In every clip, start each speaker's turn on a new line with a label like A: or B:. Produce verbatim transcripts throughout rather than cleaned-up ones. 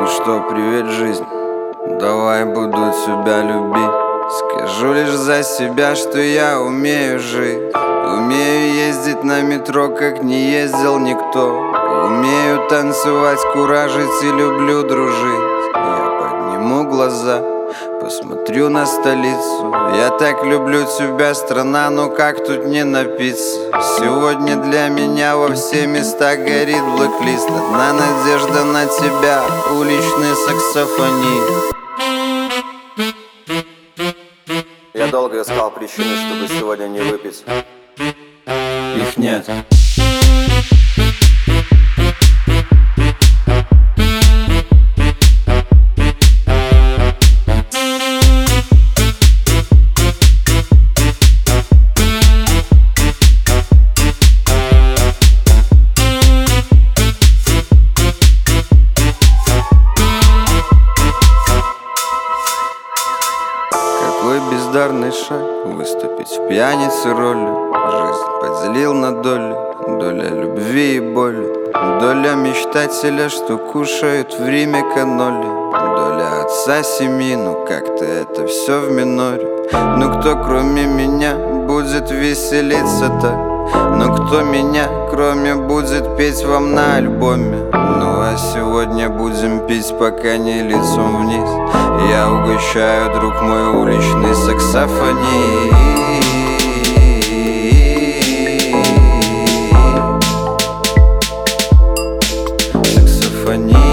A: что, привет, жизнь. Давай буду тебя любить. Скажу лишь за себя, что я умею жить. Умею ездить на метро, как не ездил никто. Умею танцевать, куражить и люблю дружить. Я подниму глаза, посмотрю на столицу. Я так люблю тебя, страна, но как тут не напиться? Сегодня для меня во все места горит блэк-лист. Одна надежда на тебя, уличный саксофонист.
B: Я долго искал причины, чтобы сегодня не выпить.
A: Их нет. Какой бездарный шаг выступить в пьянице роли. Жизнь поделил на доли, доля любви и боли. Доля мечтателя, что кушают в Риме каноли. Доля отца семьи, ну как-то это все в миноре. Ну кто кроме меня будет веселиться так? Ну кто меня кроме будет петь вам на альбоме? Ну а сегодня будем пить, пока не лицом вниз. Я угощаю, друг мой, уличный саксофонист. Саксофонист.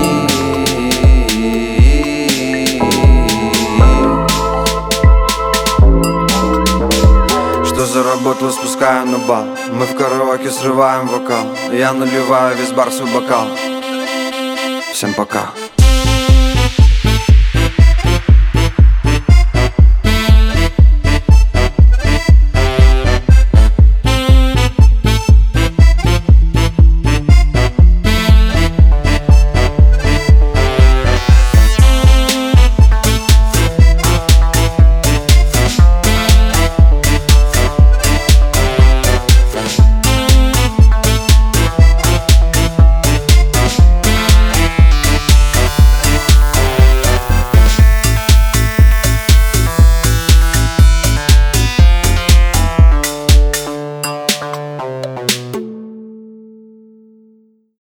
A: Что заработал, спускаю на бал. Мы в караоке срываем вокал. Я наливаю весь бар свой бокал. Всем пока.